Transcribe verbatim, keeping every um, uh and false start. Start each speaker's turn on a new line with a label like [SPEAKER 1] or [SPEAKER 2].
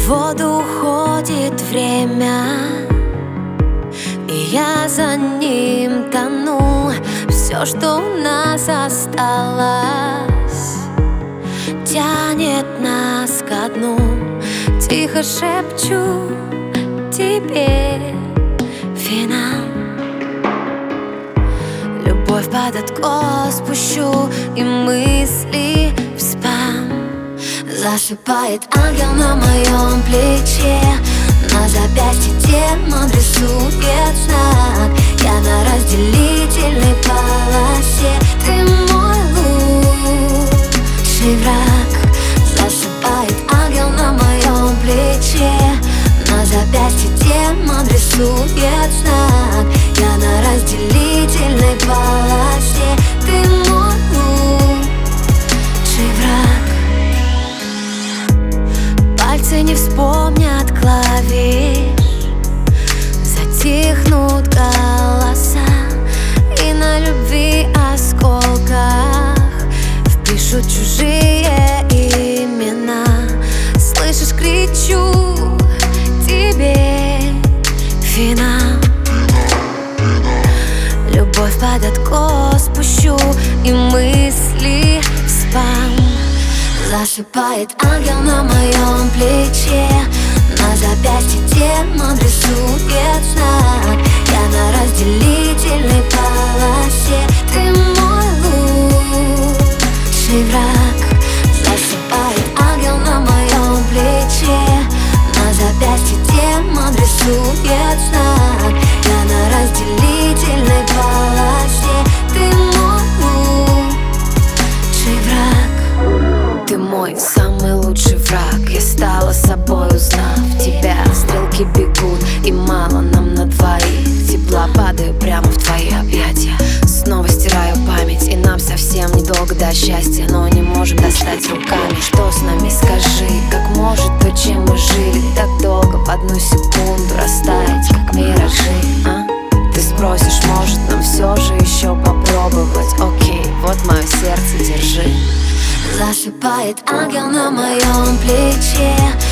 [SPEAKER 1] воду уходит время, и я за ним тону. Все, что у нас осталось, тянет нас ко дну. Тихо шепчу тебе финал. Любовь под откос спущу, и мысли в спам. Засыпает ангел на моем плече, на запястье демон рисует знак. Я на разделительной полосе, ты мой лучший враг. Засыпает ангел на моем плече, на запястье демон рисует знак. Я на разделительной полосе, ты мой лучший враг. Пальцы не вспомнят клавиш, затихнут голоса, и на любви осколках впишут чужие имена. Слышишь, кричу тебе финал. Любовь под откос спущу, и мысли в спам. Засыпает ангел на моем плече, на запястье демон рисует знак. Я на разделительной полосе, ты мой лучший враг. Засыпает ангел на моем плече, на запястье демон рисует знак. Я на разделительной полосе, ты мой лучший враг. Ты мой самый лучший враг. Я стала собой, узнав тебя. Стрелки бегут, и мало нам на двоих. Тепла падаю прямо в твои объятия. Снова стираю память, и нам совсем недолго до счастья, но не можем достать руками. Что с нами, скажи, как может то, чем мы жили так долго, в одну секунду растаять, как миражи, а? Ты спросишь, может нам все же еще попробовать? Окей, вот мое сердце, держи. Засыпает ангел на моем плече,